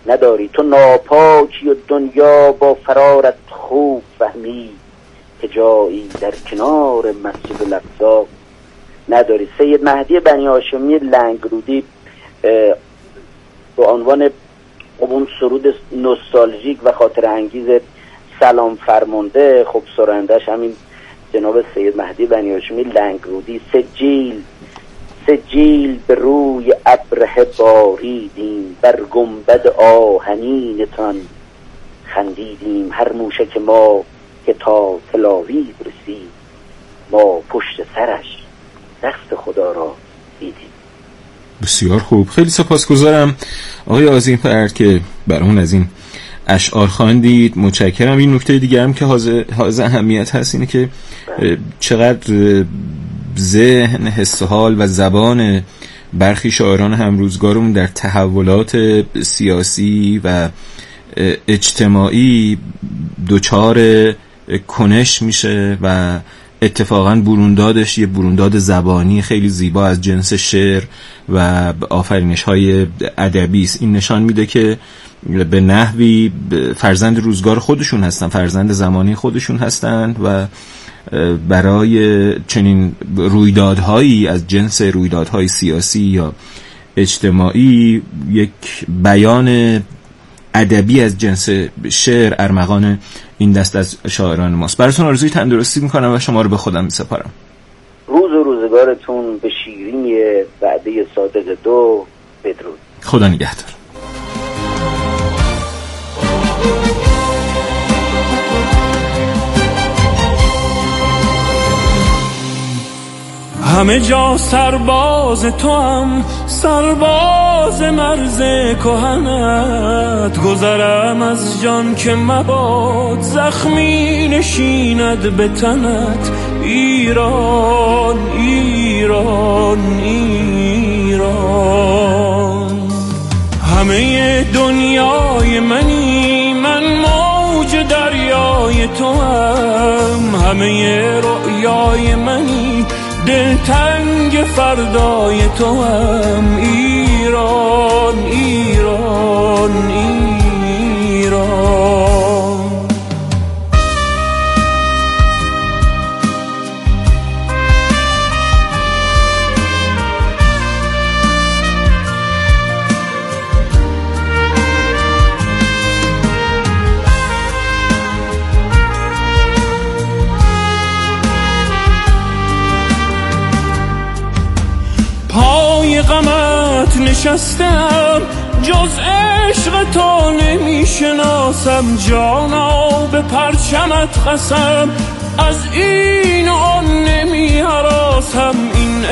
نداری. تو ناپاکی و دنیا با فرارت خوب فهمی، که جایی در کنار مسجد الاقصی نداری. سید مهدی بنی هاشمی لنگرودی به عنوان اون سرود نوستالژیک و خاطر انگیز سلام فرمانده، خب سرایندش همین جناب سید مهدی بنی هاشمی لنگرودی. سجیل به روی ابره باریدیم، بر گنبد آهنینتان خندیدیم. هر موشک ما که تا تلاویز رسید، ما پشت سرش دست خدا را دیدیم. بسیار خوب، خیلی سپاسگزارم آقای آذین‌فر که برامون از این اشعار خواندید. متشکرم. این نکته دیگه هم که حائز اهمیت هست اینه که چقدر ذهن، حس و حال و زبان برخی شاعران همروزگارمون در تحولات سیاسی و اجتماعی دچار کنش میشه و اتفاقاً بروندادش یه برونداد زبانی خیلی زیبا از جنس شعر و آفرینش‌های ادبی است. این نشان میده که به نحوی فرزند روزگار خودشون هستن، فرزند زمانی خودشون هستند و برای چنین رویدادهایی از جنس رویدادهای سیاسی یا اجتماعی یک بیان ادبی از جنس شعر ارمغان این دست از شاعران ماست. براتون آرزوی تندرستی میکنم و شما رو به خودم میسپارم. روز و روزگارتون به شیرینی وعده صادق دو. بدرود. خدا نگهدار. همه جا سرباز تو هم، سرباز مرز کهنت. گذرم از جان که مباد زخمی نشیند به تنت. ایران ایران ایران، همه دنیای منی، من موج دریای تو هم. همه رؤیای منی، دلتنگ فردای تو هم. ایران ایران ایران. غمت نشستم، جز عشق تو نمیشناسم. جانا به پرچمت قسم، از این و آن نمی هراسم. این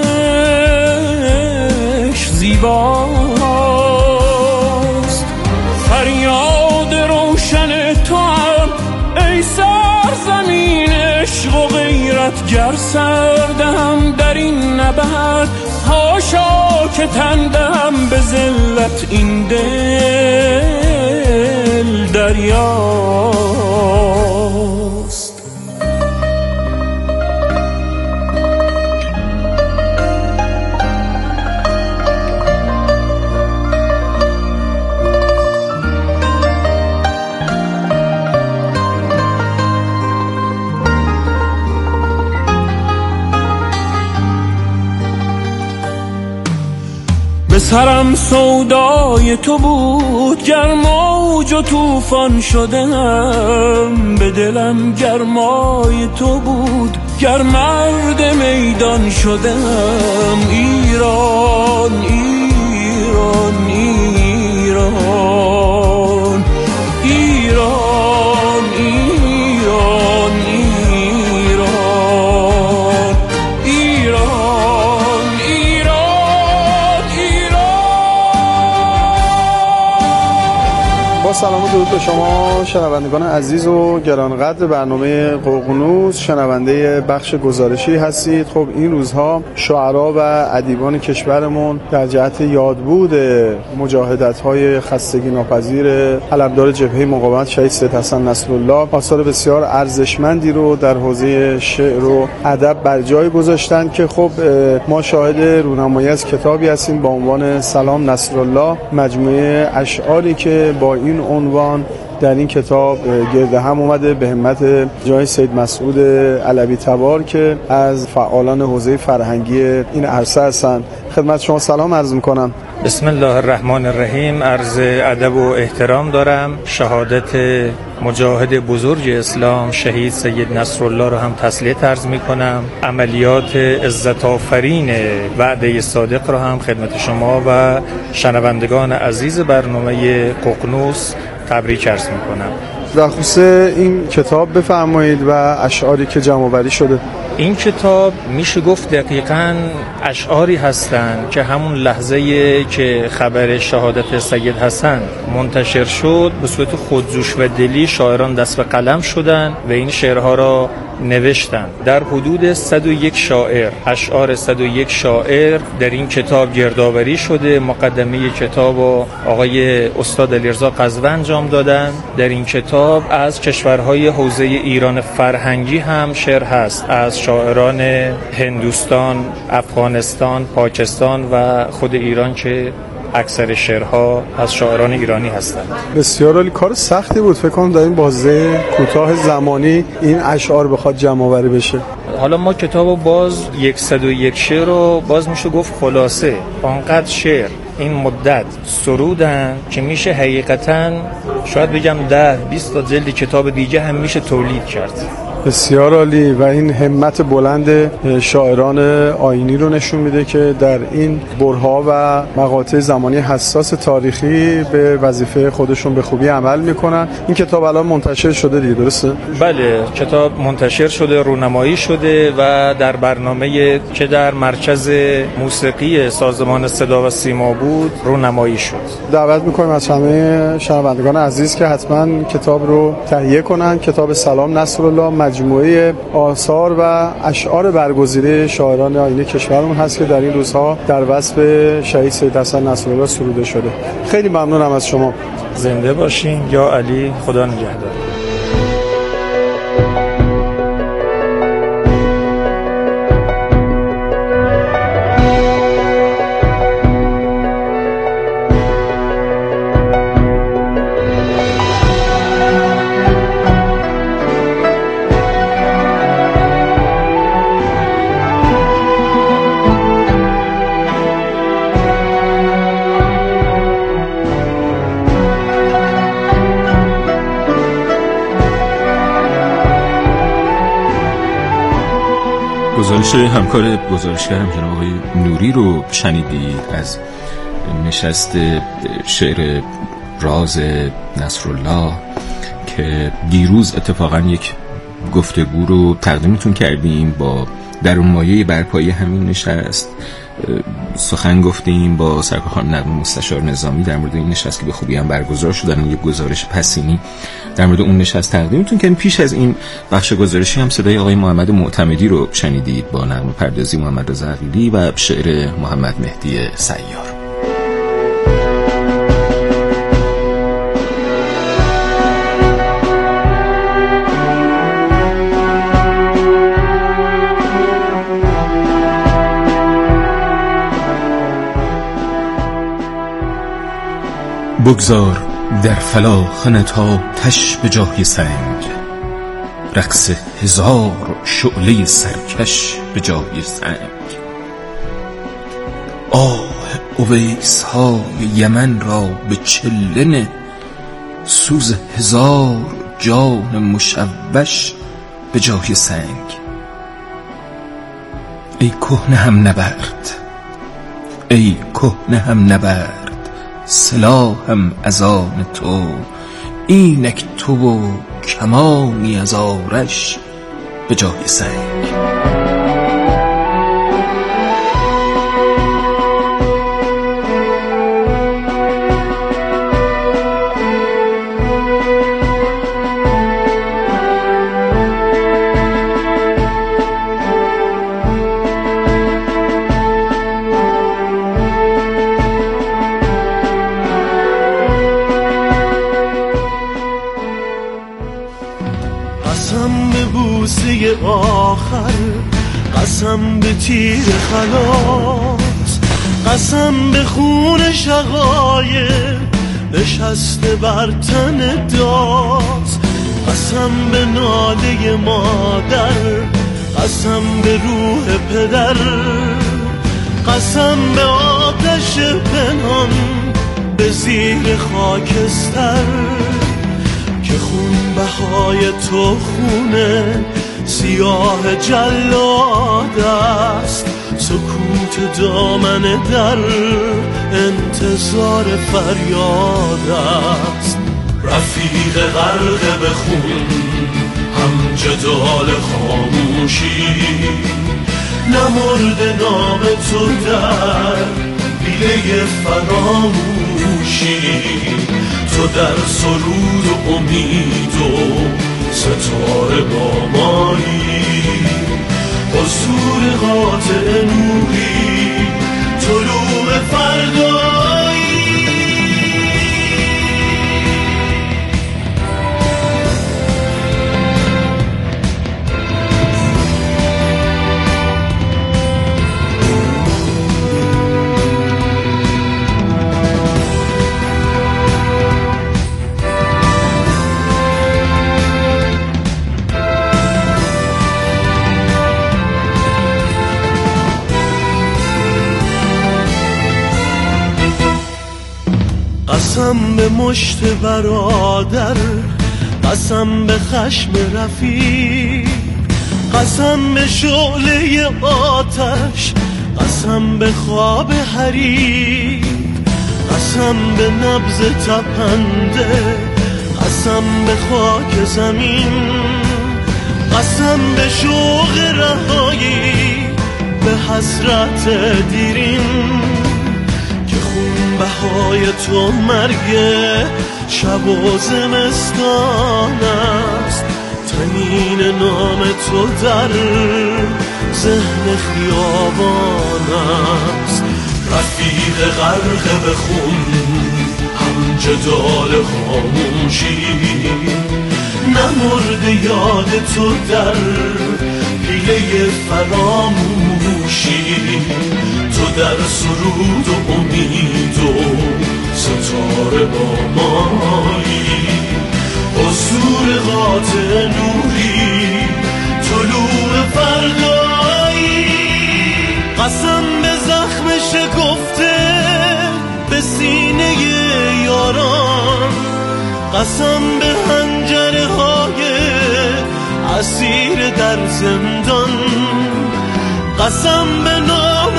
عشق زیباست، فریاد روشن تو هم. ای سرزمین عشق و غیرت، گر سردم در این نبرد، هاشا که تندم به ذلت. این دل دریاست. سرم سودای تو بود، گر موج و طوفان شدم. به دلم گرمای تو بود، گر مرد میدان شدم. ایران ایران ایران ایران ایران ایران ایران. با سلام و درود به شما شنوندگان عزیز و گرانقدر برنامه ققنوس، شنونده بخش گزارشی هستید. خب این روزها شاعرها و ادیبان کشورمون در جهت یادبود مجاهدت‌های خستگی ناپذیر علمدار جبهه مقاومت شهید سید حسن نصرالله آثار بسیار ارزشمندی رو در حوزه شعر و ادب بر جای گذاشتن که خب ما شاهد رونمایی از کتابی هستیم با عنوان سلام نصرالله، مجموعه اشعاری که با این عنوان در این کتاب گرد هم اومده به همت جناب سید مسعود علوی تبار که از فعالان حوزه فرهنگی این عرصه هستند. خدمت شما سلام عرض می‌کنم. بسم الله الرحمن الرحیم. عرض ادب و احترام دارم. شهادت مجاهد بزرگ اسلام شهید سید نصرالله رو هم تسلیت عرض می‌کنم. عملیات عزت آفرین وعده صادق رو هم خدمت شما و شنوندگان عزیز برنامه ققنوس تبریک عرض می‌کنم. در خصوص این کتاب بفرمایید و اشعاری که جمع‌آوری شده. این کتاب میشه گفت دقیقاً اشعاری هستند که همون لحظه‌ای که خبر شهادت سید حسن منتشر شد به صورت خودجوش و دلی شاعران دست به قلم شدن و این شعرها را نوشتن. در حدود 101 شاعر، اشعار 101 شاعر در این کتاب گردآوری شده. مقدمه کتاب و آقای استاد علیرضا قزوه انجام دادن. در این کتاب از کشورهای حوزه ایران فرهنگی هم شعر هست، از شاعران هندوستان، افغانستان، پاکستان و خود ایران که اکثر شعرها از شاعران ایرانی هستند. بسیار عالی. کار سختی بود فکر کنم در این بازه کوتاه زمانی این اشعار بخواد جمع آوری بشه. حالا ما کتابو باز 101 شعر رو باز میشه گفت خلاصه آنقدر شعر این مدت سرودن که میشه حقیقتاً شاید بگم 10-20 تا جلد کتاب دیگه هم میشه تولید کرد. بسیار عالی و این همت بلند شاعران آیینی رو نشون میده که در این برها و مقاطع زمانی حساس تاریخی به وظیفه خودشون به خوبی عمل میکنن. این کتاب الان منتشر شده دیگه، درسته؟ بله، کتاب منتشر شده، رونمایی شده و در برنامه که در مرکز موسیقی سازمان صدا و سیما بود رونمایی شد. دعوت میکنیم از همه شنوندگان عزیز که حتما کتاب رو تهیه کنن. کتاب سلام نصرالله مجموعه آثار و اشعار برگزیده شاعران آیینی کشورمون هست که در این روزها در وصف شهید سید حسن نصرالله سروده شده. خیلی ممنونم از شما. زنده باشین یا علی، خدا نگهدار. گزارش همکار گزارشگرم جناب آقای نوری رو شنیدید از نشست شعر راز نصرالله که دیروز اتفاقا یک گفتگو رو تقدیمتون کردیم. با در اون مایه برپایی همین نشست سخن گفتیم با سرکار خانم نغمه مستشار نظامی در مورد این نشست که به خوبی هم برگزار شدن. یک گزارش پسینی در مورد اون نشست تقدیمتون کردیم. پیش از این بخش گزارشی هم صدای آقای محمد معتمدی رو شنیدید با نغمه پردازی محمد رضا عقیلی و شعر محمد مهدی سیار. بگذار در فلاخنت ها تش به جای سنگ، رقص هزار شعله سرکش به جای سنگ. آه اویس های یمن را به چله نه، سوز هزار جان مشوش به جای سنگ. ای کهنه هم نبرد، ای کهنه هم نبرد، سلاحم از آن تو، اینک تو و کمانی از آرش به جای سنگ. لحظه آخر، قسم به تیر خلاص، قسم به خون شقایق نشسته بر تن داز، قسم به ناله مادر، قسم به روح پدر، قسم به آتش پنهان به زیر خاکستر، که خون بهای تو خونه سیاه جلاد است، سکوت دامن در انتظار فریاد است. رفیق غرق به خون، هم جدال خاموشی، نمرد نام تو در پیله فراموشی، تو در سرود و امید و ستاره با مایی، حضور قاطع نوری، طلوع فردایی. قسم به مشت برادر، قسم به خشم رفیق، قسم به شعله آتش، قسم به خواب حریق، قسم به نبض تپنده، قسم به خاک زمین، قسم به شوق رهایی، به حسرت دیرین، که خون بهای تو مرگ شب و زمستان است، تنین نام تو در ذهن خیابان است. رفیق غرق به خون، هم جدال خاموشی، نمرد یاد تو در پیله فراموشی، تو در سرود و امید و ستاره با مایی، حضور قاطع نوری، طلوع فردایی. قسم به زخم شکفته به سینه یاران، قسم به حنجره های اسیر در زندان، قسم به نام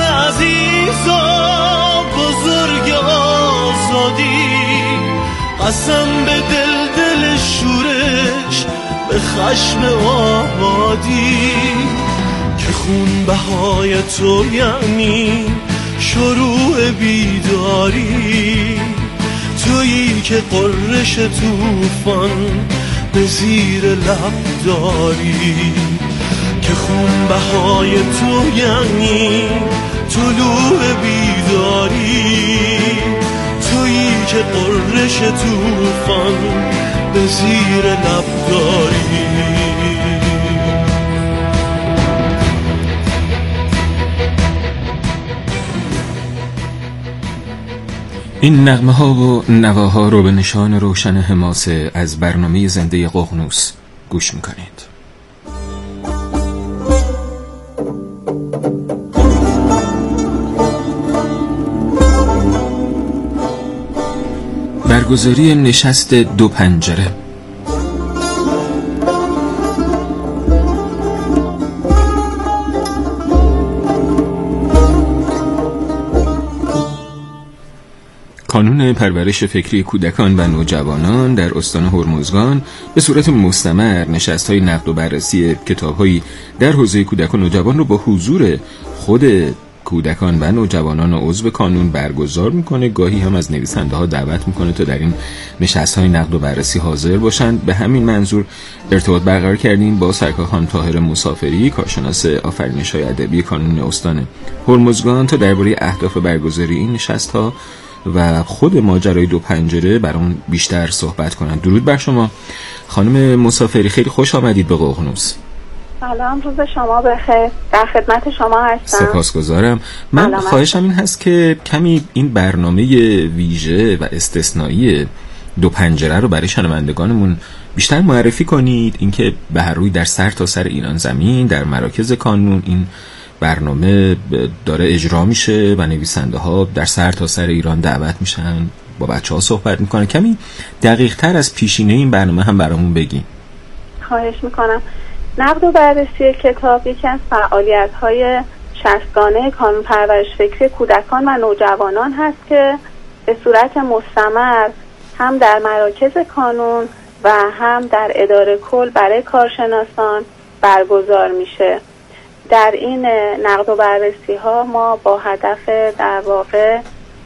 عزیزا بزرگ آزادی، قسم به دل شورش، به خشم آبادی، که خون بهای تو یعنی شروع بیداری، تویی که قررش طوفان به زیر لب داری، که خون بهای تو یعنی طلوع بیداری، تویی که قررش طوفان به زیر لب داری. این نغمه ها و نواها رو به نشان روشن حماسه از برنامه زنده ققنوس گوش میکنید. برگزاری نشست دو پنجره. کانون پرورش فکری کودکان و نوجوانان در استان هرمزگان به صورت مستمر نشست‌های نقد و بررسی کتاب‌هایی در حوزه کودک و نوجوان رو با حضور خود کودکان و نوجوانان عضو کانون برگزار میکنه. گاهی هم از نویسنده ها دعوت میکنه تا در این نشست‌های نقد و بررسی حاضر باشند. به همین منظور ارتباط برقرار کردیم با سرکار خانم طاهره مسافری، کارشناس آفرینش‌های ادبی کانون استان هرمزگان، تا درباره اهداف برگزاری این نشست‌ها و خود ماجرای دو پنجره برامون بیشتر صحبت کنند. درود بر شما خانم مسافری، خیلی خوش آمدید به ققنوس. سلام، روز شما بخیر. در خدمت شما هستم. سپاسگزارم. من خواهشم این هست که کمی این برنامه ویژه و استثنایی دو پنجره رو برای شنوندگانمون بیشتر معرفی کنید. اینکه به هر روی در سر تا سر ایران زمین در مراکز کانون این برنامه داره اجرا میشه و نویسنده ها در سر تا سر ایران دعوت میشن، با بچه ها صحبت میکنن. کمی دقیق تر از پیشینه این برنامه هم برامون بگین. خواهش میکنم. نقد و بررسی کتاب یکی از فعالیت‌های 60گانه کانون پرورش فکری کودکان و نوجوانان هست که به صورت مستمر هم در مراکز کانون و هم در اداره کل برای کارشناسان برگزار میشه. در این نقد و بررسی ها ما با هدف در واقع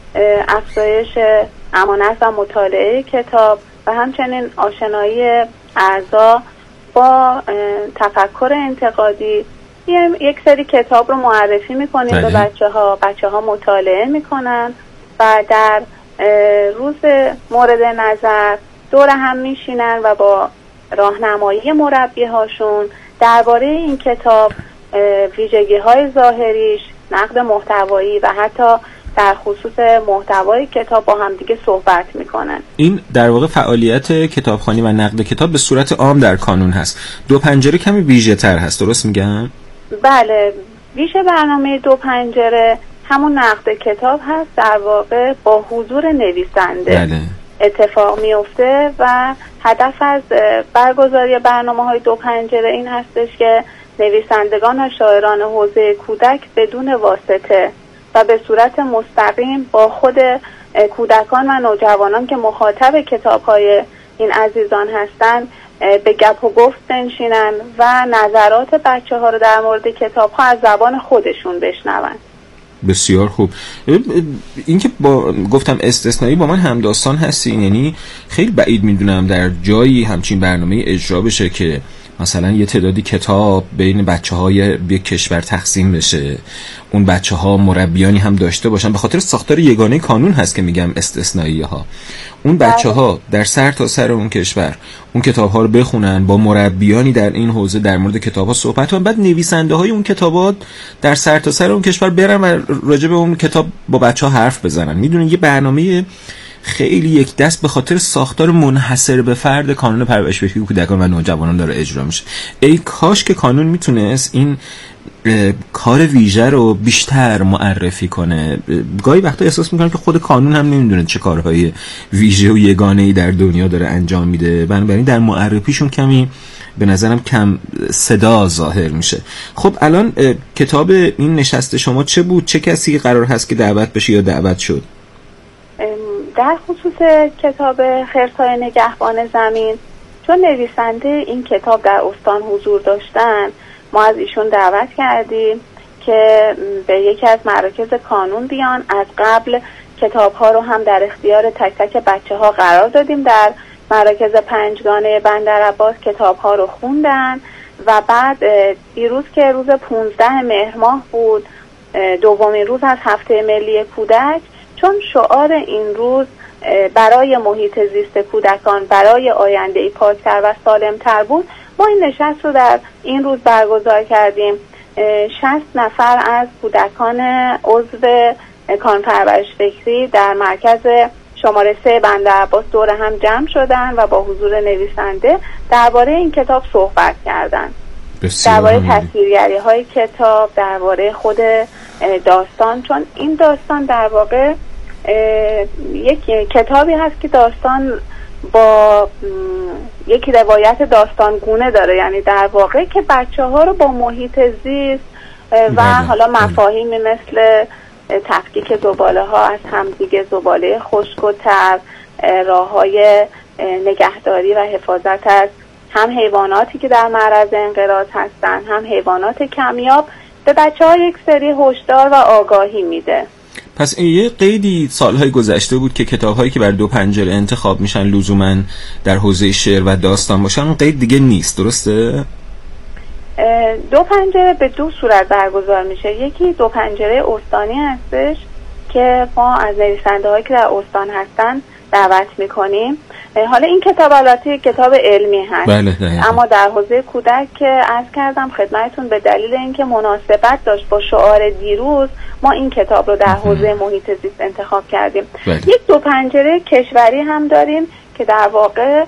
افزایش امانت و مطالعه کتاب و همچنین آشنایی اعضا با تفکر انتقادی یک سری کتاب رو معرفی میکنیم به بچه ها مطالعه میکنن و در روز مورد نظر دور هم میشینن و با راهنمایی مربی هاشون درباره این کتاب، ویژگی های ظاهریش، نقد محتوایی و حتی در خصوص محتوای کتاب با هم دیگه صحبت میکنن. این در واقع فعالیت کتابخوانی و نقد کتاب به صورت عام در کانون هست. دو پنجره کمی ویژه تر هست، درست میگم؟ بله، ویژه برنامه دو پنجره همون نقد کتاب هست، در واقع با حضور نویسنده بله. اتفاق میفته و هدف از برگزاری برنامه‌های دو پنجره این هستش که نویسندگان و شاعران حوزه کودک بدون واسطه و به صورت مستقیم با خود کودکان و نوجوانان که مخاطب کتاب‌های این عزیزان هستند به گپ و گفت بنشینن و نظرات بچه‌ها رو در مورد کتاب‌ها از زبان خودشون بشنون. بسیار خوب. اینکه گفتم استثنایی با من همداستان هستین، یعنی خیلی بعید میدونم در جایی همچین برنامه اجرا بشه که مثلا یه تعدادی کتاب بین بچه‌های یک کشور تقسیم بشه، اون بچه‌ها مربیانی هم داشته باشن. به خاطر ساختار یگانه کانون هست که میگم استثنایی ها. اون بچه‌ها در سر تا سر اون کشور اون کتاب‌ها رو بخونن، با مربیانی در این حوزه در مورد کتاب‌ها صحبت کنن، بعد نویسنده‌های اون کتابات در سر تا سر اون کشور برن و راجع به اون کتاب با بچه‌ها حرف بزنن. میدونین یه برنامه خیلی یک دست به خاطر ساختار منحصر به فرد کانون پرورش فکری کودکان و نوجوانان داره اجرا میشه. ای کاش که کانون میتونست این کار ویژه رو بیشتر معرفی کنه. گاهی وقتا احساس میکنم که خود کانون هم نمیدونه چه کارهای ویژه و یگانه‌ای در دنیا داره انجام میده، بنابراین در معرفیشون کمی به نظرم کم صدا ظاهر میشه. خب الان کتاب این نشست شما چه بود؟ چه کسی قرار هست که دعوت بشه یا دعوت شد؟ در خصوص کتاب خرسای نگهبان زمین، چون نویسنده این کتاب در استان حضور داشتن، ما از ایشون دعوت کردیم که به یکی از مراکز کانون بیان. از قبل کتاب‌ها رو هم در اختیار تک تک بچه‌ها قرار دادیم. در مراکز پنجگانه بندرعباس کتاب‌ها رو خوندن و بعد دیروز که روز 15 مهر ماه بود، دومین روز از هفته ملی کودک، چون شعار این روز برای محیط زیست کودکان، برای آینده‌ای پاک‌تر و سالم‌تر بود، ما این نشست رو در این روز برگزار کردیم. 60 نفر از کودکان عضو کانون پرورش فکری در مرکز شماره 3 بندرعباس دور هم جمع شدن و با حضور نویسنده درباره این کتاب صحبت کردن. درباره تصویرگری‌های کتاب، درباره خود داستان، چون این داستان در واقع یک کتابی هست که داستان با یک روایت داستانگونه داره، یعنی در واقع که بچه‌ها رو با محیط زیست و حالا مفاهیمی مثل تفکیک زباله‌ها از همدیگه، زباله خشک و تر، راه‌های نگهداری و حفاظت از هم حیواناتی که در معرض انقراض هستن، هم حیوانات کمیاب، به بچه‌ها یک سری هشدار و آگاهی میده. پس یه قیدی سالهای گذشته بود که کتاب‌هایی که بر دو پنجره انتخاب میشن لزوماً در حوزه شعر و داستان باشن، اون قید دیگه نیست، درسته؟ دو پنجره به دو صورت برگزار میشه. یکی دو پنجره استانی هستش که ما از نویسنده‌هایی که در استان هستن دعوت میکنیم حالا این کتاب البته کتاب علمی هست. بله اما در حوزه کودک که عرض کردم خدمتتون به دلیل اینکه مناسبت داشت با شعار دیروز ما این کتاب رو در حوزه محیط زیست انتخاب کردیم. یک دو پنجره کشوری هم داریم که در واقع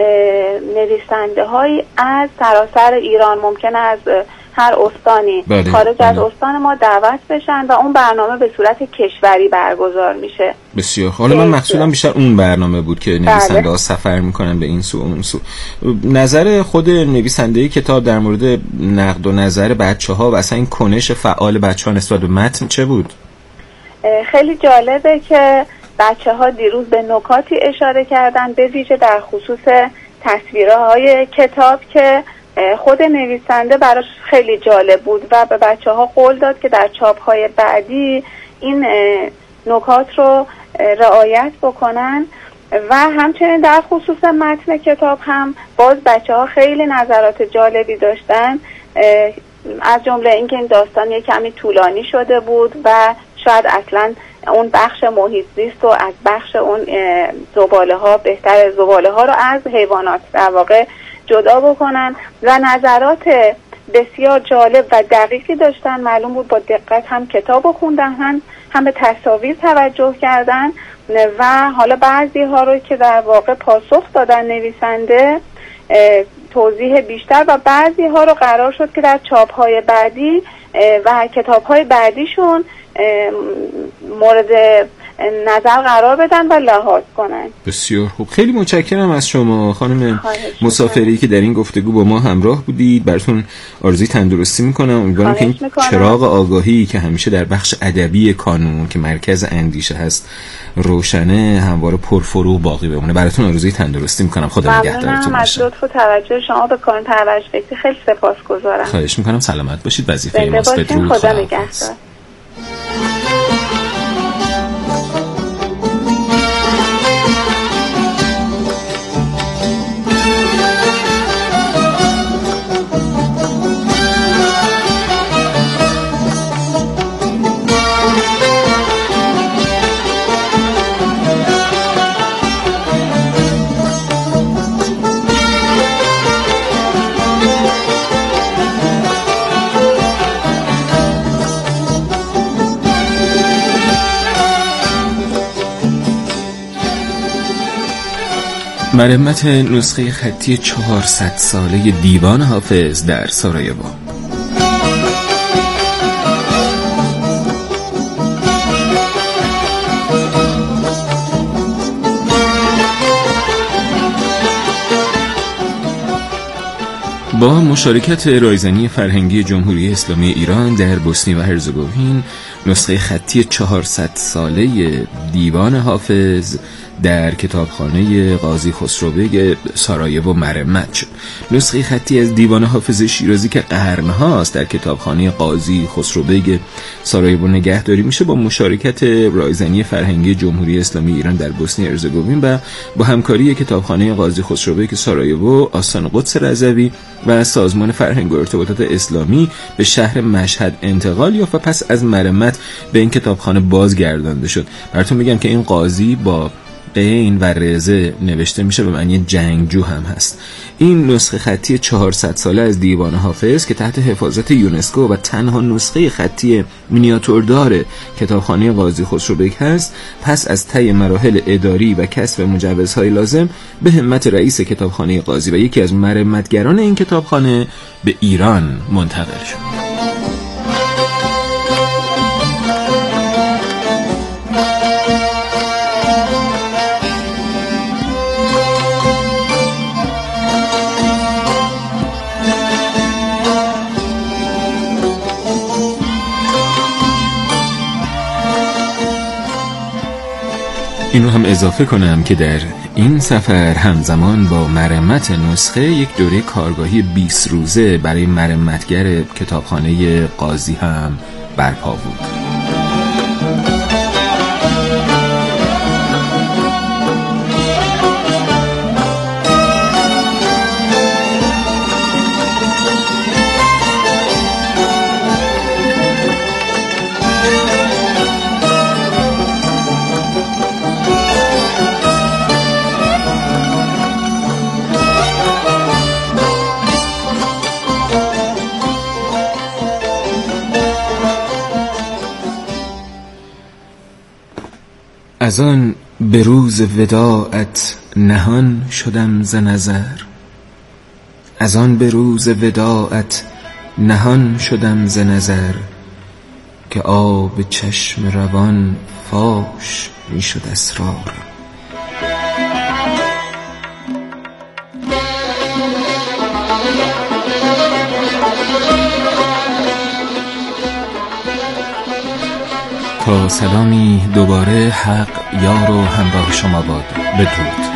نویسنده هایی از سراسر ایران ممکنه از هر استانی خارج از استان ما دعوت بشن و اون برنامه به صورت کشوری برگزار میشه. بسیار. حالا من مقصودم بیشتر اون برنامه بود که نویسنده ها سفر میکنن به این سو اون سو. نظر خود نویسنده کتاب در مورد نقد و نظر بچه ها و اصلا این کنش فعال بچه ها نسبت به متن چه بود؟ خیلی جالبه که بچه ها دیروز به نکاتی اشاره کردن، به ویژه در خصوص تصویرهای کتاب که خود نویسنده براش خیلی جالب بود و به بچه ها قول داد که در چاپ‌های بعدی این نکات رو رعایت بکنن و همچنین در خصوص متن کتاب هم باز بچه ها خیلی نظرات جالبی داشتن، از جمله اینکه این داستان یک کمی طولانی شده بود و شاید اصلا اون بخش محیط زیست و از بخش اون زباله ها بهتر زباله ها رو از حیوانات در واقع جدا بکنن و نظرات بسیار جالب و دقیقی داشتن. معلوم بود با دقت هم کتاب رو خوندن هم به تصاویر توجه کردن و حالا بعضی ها رو که در واقع پاسخ دادن نویسنده توضیح بیشتر و بعضی ها رو قرار شد که در چاپ های بعدی و کتاب های بعدیشون مورد نظر قرار بدن و لحاظ کنن. بسیار خوب. خیلی متشکرم از شما خانم مسافری که در این گفتگو با ما همراه بودید. براتون آرزوی تندرستی میکنم. امیدوارم که این چراغ آگاهی که همیشه در بخش ادبی کانون که مرکز اندیشه هست روشنه همواره پرفروغ باقی بمونه. براتون آرزوی تندرستی میکنم. خدا نگهدارتون باشه. از لطف و توجه شما به کانون پرورش فکری خیلی سپاسگزارم. خواهش میکنم. سلامت باشید. وظیفه ماست. بدرود. خدا نگهدار. مرمت نسخه خطی 400 ساله دیوان حافظ در سارایوو. با مشارکت رایزنی فرهنگی جمهوری اسلامی ایران در بوسنی و هرزگوین نسخه خطی 400 ساله دیوان حافظ در کتابخانه قاضی خسروبگ سارایوو مرمت شد. نسخه خطی از دیوان حافظ شیرازی که قرنهاست در کتابخانه قاضی خسروبگ سارایوو نگهداری میشه با مشارکت رایزنی فرهنگی جمهوری اسلامی ایران در بوسنی و هرزگوین و با همکاری کتابخانه قاضی خسروبگ سارایوو، آستان قدس رضوی و سازمان فرهنگ و ارتباطات اسلامی به شهر مشهد انتقال یافت و پس از مرمت به این کتابخانه بازگردانده شد. براتون میگم که این قاضی با قین و رزه نوشته میشه، به معنی جنگجو هم هست. این نسخه خطی 400 ساله از دیوان حافظ که تحت حفاظت یونسکو و تنها نسخه خطی مینیاتوردار کتابخانه قاضی خسروبگ هست، پس از طی مراحل اداری و کسب مجوزهای لازم به همت رئیس کتابخانه قاضی و یکی از مرمتگران این کتابخانه به ایران منتقل شد. این رو هم اضافه کنم که در این سفر همزمان با مرمت نسخه یک دوره کارگاهی 20 روزه برای مرمتگر کتابخانه قاضی هم برپا بود. از آن به روز وداعت نهان شدم ز نظر، از آن به روز وداعت نهان شدم ز نظر، که آب چشم روان فاش می شد اسرار. تا سلامی دوباره، حق یار و همراه شما باد. بدرود.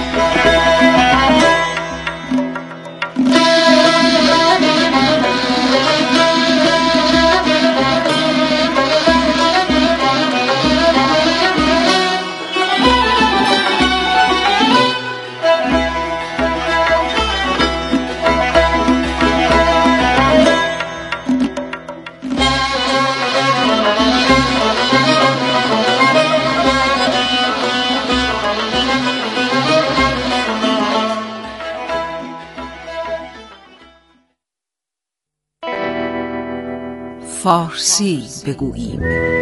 فارسی بگوییم.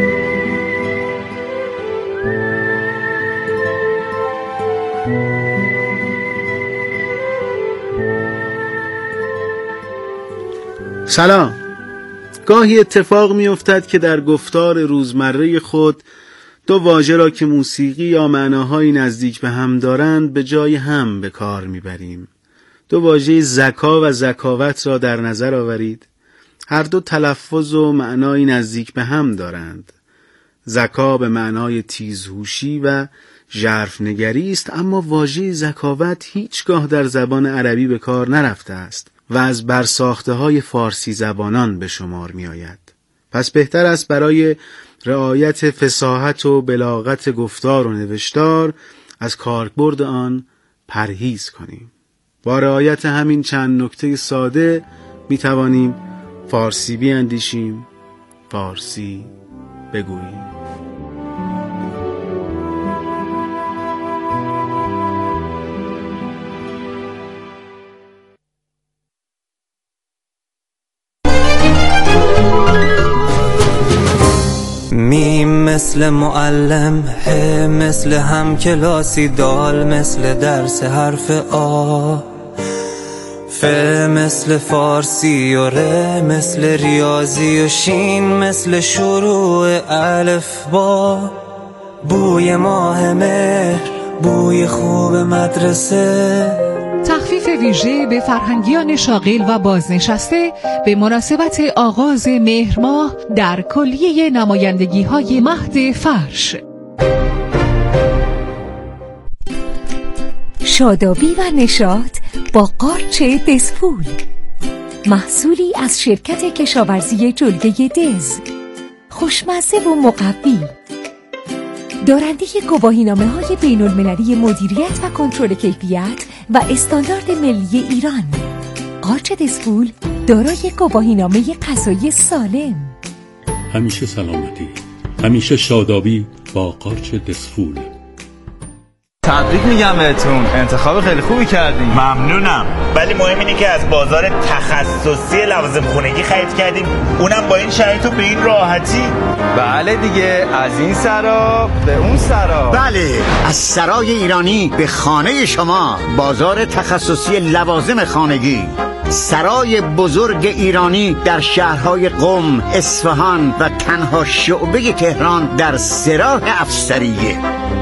سلام. گاهی اتفاق می افتد که در گفتار روزمره خود دو واژه را که موسیقی یا معناهایی نزدیک به هم دارند به جای هم به کار می بریم. دو واژه زکا و زکاوت را در نظر آورید. هر دو تلفظ و معنای نزدیک به هم دارند. زکا به معنای تیزهوشی و ژرفنگری است، اما واژه زکاوت هیچگاه در زبان عربی به کار نرفته است و از برساخته‌های فارسی زبانان به شمار می آید. پس بهتر است برای رعایت فصاحت و بلاغت گفتار و نوشتار از کاربرد آن پرهیز کنیم. با رعایت همین چند نکته ساده می توانیم فارسی بیاندیشیم، فارسی بگوییم. میم مثل معلم، ه مثل همکلاسی، دال مثل درس حرف آ، ف مثل فارسی و ر مثل ریاضی و شین مثل شروع الف با، بوی ماه مهر، بوی خوب مدرسه. تخفیف ویژه به فرهنگیان شاغل و بازنشسته به مناسبت آغاز مهر ماه در کلیه نمایندگی‌های مهد فرش. شادابی و نشاط با قارچ دزپول، محصولی از شرکت کشاورزی جلگه دز، خوشمزه و مقوی، دارنده گواهینامه‌های بین‌المللی مدیریت و کنترل کیفیت و استاندارد ملی ایران. قارچ دزپول دارای گواهینامه غذایی سالم. همیشه سلامتی، همیشه شادابی با قارچ دزپول. تبریک میگم بهتون، انتخاب خیلی خوبی کردیم. ممنونم، ولی مهم اینه که از بازار تخصصی لوازم خونگی خرید کردیم، اونم با این شرایط و به این راحتی. بله دیگه، از این سرا به اون سرا. بله، از سرای ایرانی به خانه شما. بازار تخصصی لوازم خانگی، سرای بزرگ ایرانی در شهرهای قم، اصفهان و تنها شعبه تهران در سراح افسریه.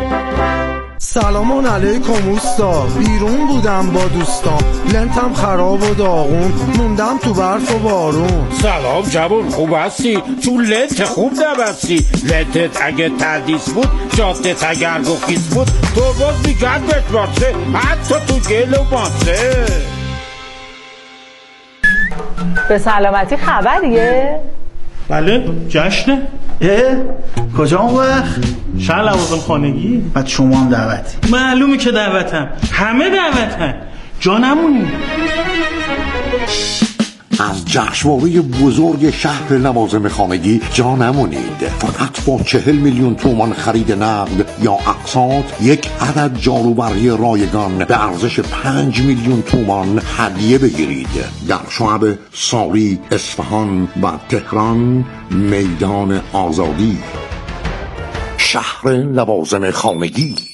سلام علیکم اوستا، بیرون بودم با دوستان، لنتم خراب و داغون، موندم تو برف و بارون. سلام جوون، خوب هستی؟ تو لنت خوب نبستی. لنتت اگه تردیس بود، جادت اگر گفیز بود، تو باز میگرد بشماسه، حتی تو گل و ماسه. به سلامتی خبریه؟ بله، جشنه. کجا اون وقت؟ شهر لوازم خانگی. بعد شما هم دعوتی؟ معلومه که دعوتم، همه دعوتن، جا نمونی. از جشنواره بزرگ شهر لوازم خانگی جا نمونید. فقط با 40 میلیون تومان خرید نقد یا اقساط یک عدد جاروبرقی رایگان به ارزش 5 میلیون تومان هدیه بگیرید. در شعب ساری، اصفهان و تهران، میدان آزادی. شهر لوازم خانگی.